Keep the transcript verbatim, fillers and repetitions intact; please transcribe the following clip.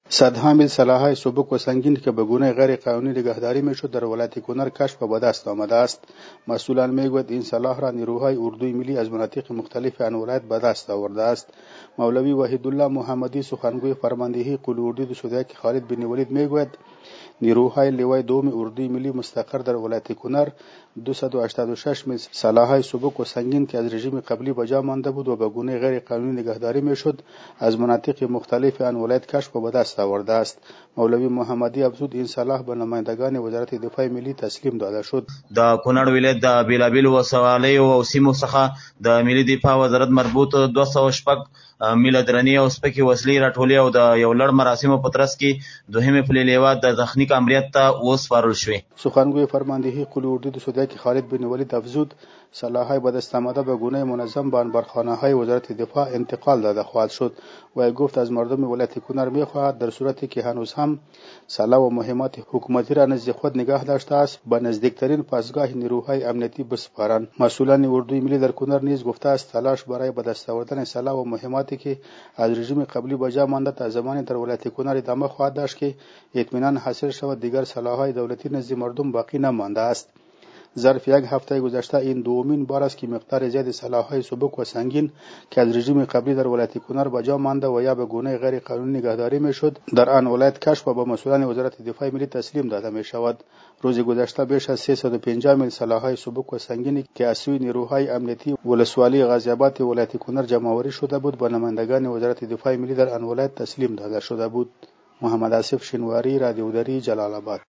صدها سلاح‌های سبک و سنگین که به گونه غیر قانونی نگهداری میشد در ولایت کنر کشف و به دست آمده است. مسئولان میگوید این سلاح را نیروهای اردوی ملی از مناطق مختلف آن ولایت به دست آورده است. مولوی وحیدالله محمدی سخنگوی فرماندهی قول اردوی دو سوده خالد بن ولید میگوید نیروهای لوای دوم اردوی ملی مستقر در ولایت کنر دویست و هشتاد و شش میل سلاح‌های سبک و سنگین که از رژیم قبلی به جا مانده بود و به گونه غیر قانونی نگهداری میشد از مناطق مختلف آن ولایت کشف و به دست آورده است. مولوی محمدی افزود این سلاح به نمایندگان وزارت دفاع ملی تسلیم داده شد. د کونړ ولایت د بیلابیل وسوالۍ او سیمو څخه د ملي دفاع وزارت مربوط دوه سوه شپږ میله درنې او سپکې وسلې راټولې او د یو لړ مراسمو په ترڅ کې دوهمې پلې لیوه د تخنیک امریت ته وسپارل شوې. سخنگوی فرماندهی قول اردوی دو سوده خالد بن ولید افزود سلاح‌های به دست آمده به گونه منظم به انبارخانه‌های وزارت دفاع انتقال داده خواهد شد. و گفت از مردم ولایت کنر می‌خواهد در صورتی که هنوز هم سلاح و مهمات حکومتی را نزد خود نگاه داشته است به نزدیکترین پاسگاه نیروهای امنیتی بسپارند. مسئولان اردوی ملی در کنر نیز گفته است تلاش برای به دست آوردن سلاح و مهماتی که از رژیم قبلی به جا مانده تا زمانی در ولایت کنر ادامه خواهد داشت که اطمینان حاصل شود دیگر سلاح‌های دولتی نزد مردم باقی نمانده است. ظرف یک هفته گذشته این دومین بار است که مقدار زیاد سلاح‌های سبک و سنگین که از رژیم قبلی در ولایت کنر به جا مانده و یا به گونه غیر قانونی نگهداری میشد در آن ولایت کشف و به مسئولان وزارت دفاع ملی تسلیم داده می شود. روز گذشته بیش از سیصد و پنجاه میل سلاح‌های سبک و سنگینی که از سوی نیروهای امنیتی ولسوالی غازی آباد ولایت کنر جمع‌آوری شده بود به نمایندگان وزارت دفاع ملی در آن ولایت تسلیم داده شده بود. محمد آصف شینواری، رادیو دری، جلال آباد.